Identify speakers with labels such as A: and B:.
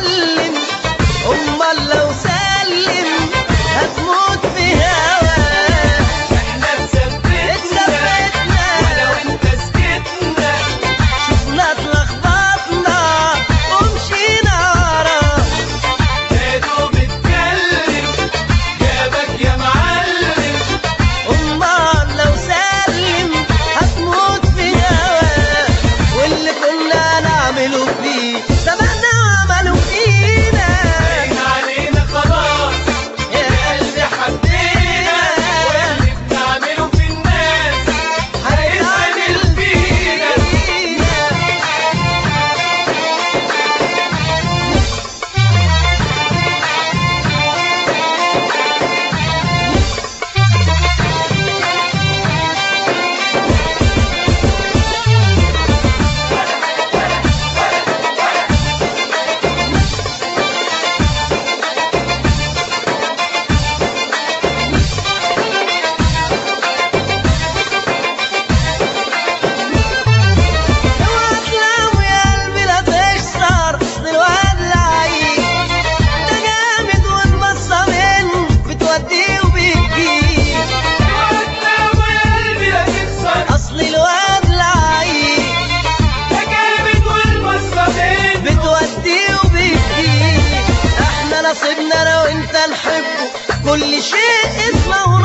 A: معلم، امال لو سلم هتموت في هواه.
B: احنا اتثبتنا ولو انت سكتنا،
A: شفنا اتلخبطنا ومشينا وراه.
B: يا دوب اتكلم جابك يا معلم،
A: امال لو سلم هتموت في هواه. واللي كنا نعمله فيه سبقنا وعملوا فينا.
B: باين علينا خلاص
A: يا قلبي حبينا،
B: واللي بنعمله في الناس هيتعمل فينا.
A: اوعى تلام يا قلبي لا تخسر، اصل الواد لعيب ده جامد والبصه منه بتوديه وبتجيب.
B: وقتنا يا قلبي لا تخسر،
A: اصل الواد لعيب
B: ده جامد والبصة منه
A: بتوديه وبتجيب. احنا نصيبنا انا وانت نحبه، كل شيء اسمه